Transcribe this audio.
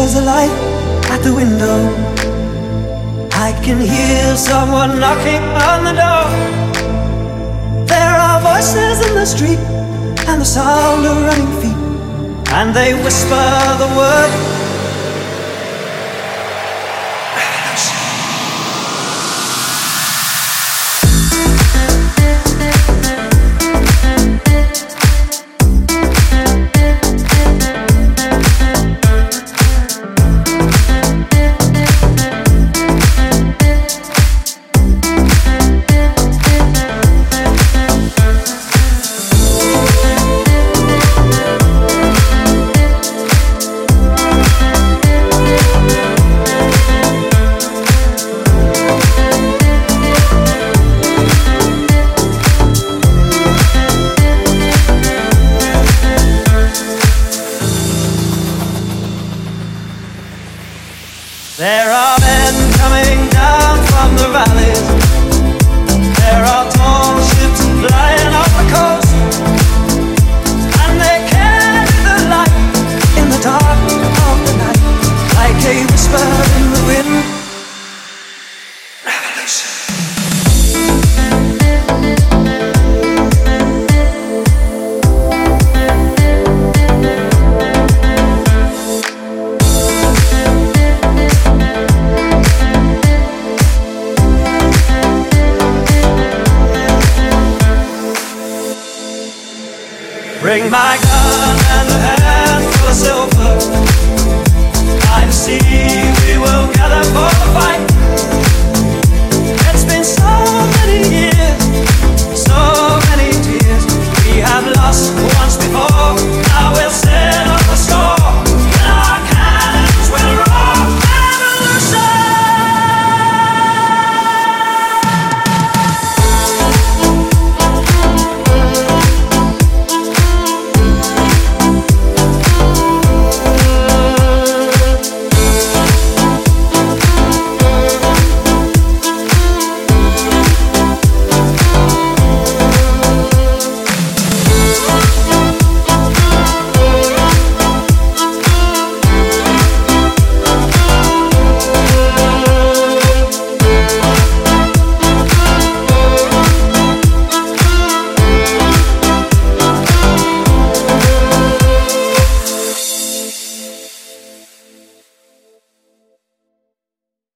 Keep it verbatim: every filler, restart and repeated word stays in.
there's a light at the window. I can hear someone knocking on the door. There are voices in the street and the sound of running feet, and they whisper the word. There are men coming down from the valleys. There are tall ships flying off the coast, and they carry the light in the dark of the night, like a whisper in the wind. Revolution. Bring my gun and a handful of silver. By the sea we will gather for the fight. It's been so many years, so many tears we have lost.